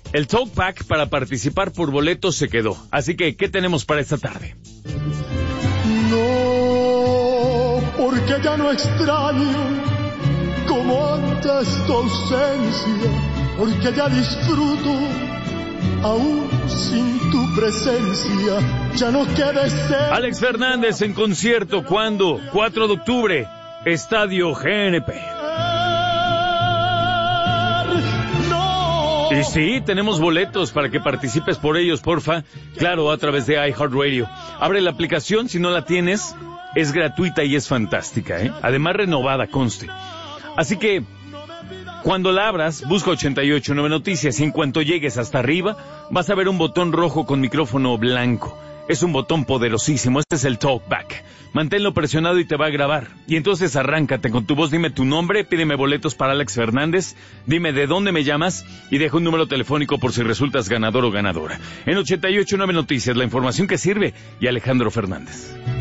El Talkback para participar por boletos se quedó. Así que, ¿qué tenemos para esta tarde? No, porque ya no extraño como antes tu ausencia, porque ya disfruto aún sin tu presencia, ya no quede ser. Alex Fernández en concierto, ¿cuándo? 4 de octubre, Estadio GNP. Y sí, tenemos boletos para que participes por ellos, porfa. Claro, a través de iHeartRadio. Abre la aplicación, si no la tienes, es gratuita y es fantástica, ¿eh? Además renovada, conste. Así que, cuando la abras, busca 88.9 Noticias y en cuanto llegues hasta arriba, vas a ver un botón rojo con micrófono blanco. Es un botón poderosísimo, este es el Talkback. Manténlo presionado y te va a grabar. Y entonces arráncate con tu voz, dime tu nombre, pídeme boletos para Alex Fernández, dime de dónde me llamas y deja un número telefónico por si resultas ganador o ganadora. En 88.9 Noticias, la información que sirve y Alejandro Fernández.